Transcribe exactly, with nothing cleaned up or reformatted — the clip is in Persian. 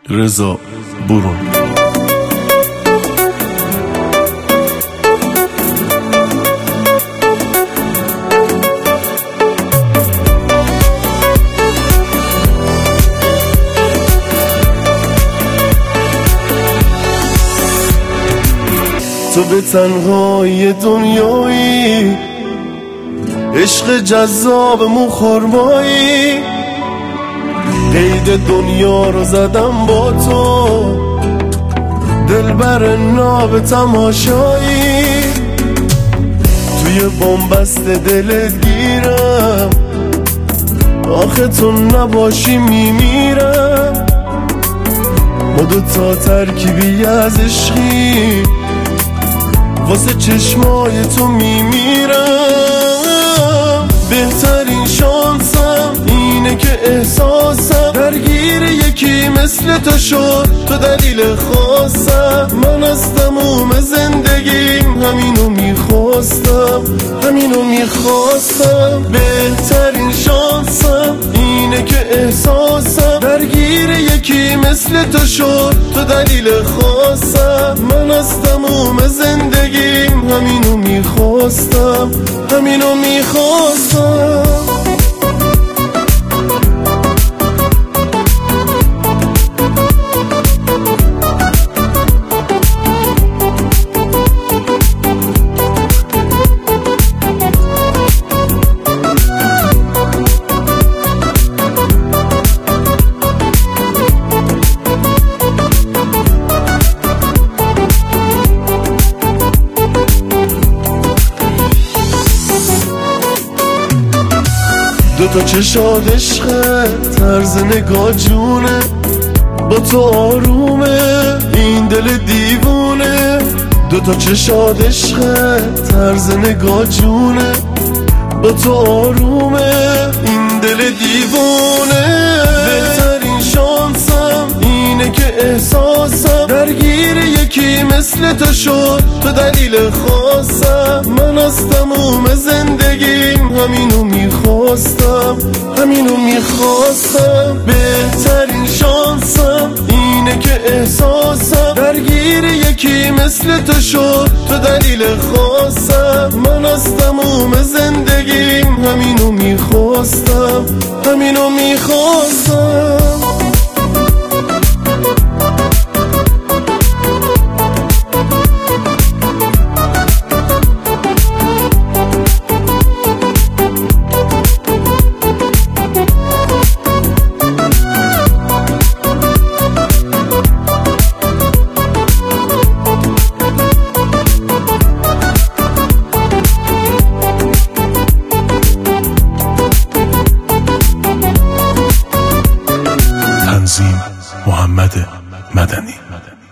رضا برون. تو به تنهای دنیایی، عشق جذاب موخرمایی، قید دنیا رو زدم با تو، دلبر ناب تماشایی. توی بنبست دلت گیرم، آخه تو نباشی میمیرم. ما دوتا ترکیبی از عشقی، واسه چشمای تو میمیرم. بهترین شانسم اینه که احساسم درگیر یکی مثل تو شد، تو دلیل خاصم. من از تموم زندگیم همینو میخواستم، همینو میخواستم. بهترین شانسم اینه که احساسم درگیر یکی مثل تو شد، تو دلیل خاصم. من از تموم زندگیم همینو میخواستم، همینو میخواستم. دوتا چشاد عشقه، طرز نگاه جونه، با تو آرومه این دل دیوونه. دوتا چشاد عشقه، طرز نگاه جونه، با تو آرومه این دل دیوونه. بهترین شانسم اینه که احساسم درگیر یکی مثل تو شد، تو دلیل خاصم. من از تموم زندگیم همینو میخواستم، همینو میخواستم. بهترین شانسم اینه که احساسم درگیر یکی مثل تو شد، تو دلیل خاصم. من از تموم زندگیم همینو میخواستم، همینو میخواستم. محمد مدنی.